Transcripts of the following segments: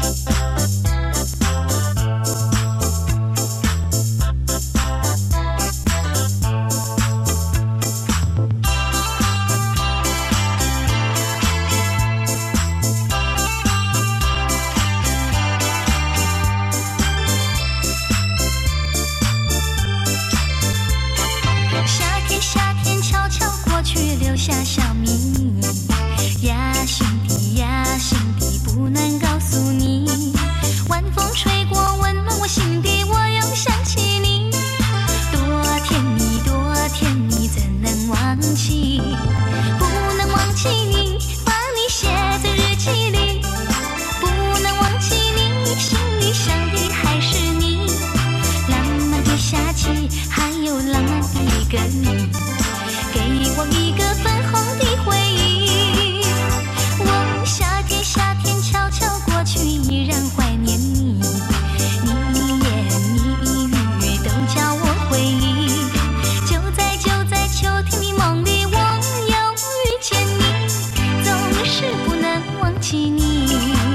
留下小秘密呀，心底呀，心底不能告诉你。晚风吹过，温暖我心底，我又想起你。多甜蜜，多甜蜜，怎能忘记？不能忘记你，把你写在日记里。不能忘记你，心里想的还是你。浪漫的夏季，还有浪漫的一个你。给我一个粉红的回忆，我夏天夏天悄悄过去，依然怀念你。你言你语都叫我回忆，就在秋天的梦里，我又遇见你，总是不能忘记你。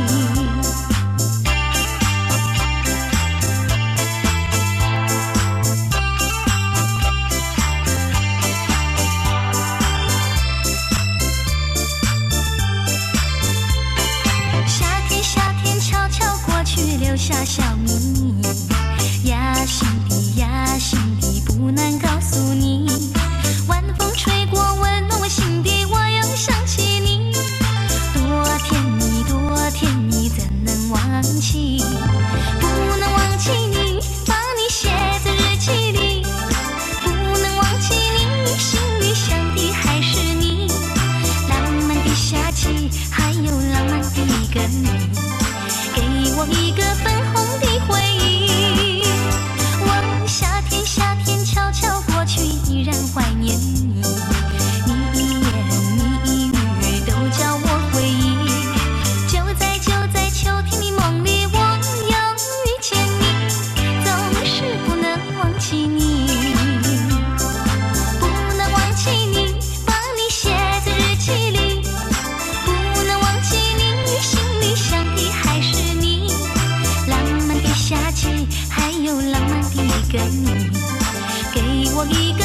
留下小秘密呀，心底呀，心底不能告诉你。晚风吹过，温暖我心底，我又想起你。多甜蜜，多甜蜜，怎能忘记？不能忘记你，把你写在日记里。不能忘记你，心里想的还是你。浪漫的夏季，还有浪漫的一个你。给我一个粉红的回忆，我夏天夏天悄悄过去，依然怀念你。你言你语都叫我回忆，就在秋天的梦里，我又遇见你，总是不能忘记你。不能忘记你，把你写在日记里。不能忘记你，心里想的还是你。浪漫的夏季，还有浪漫的一个你，给我一个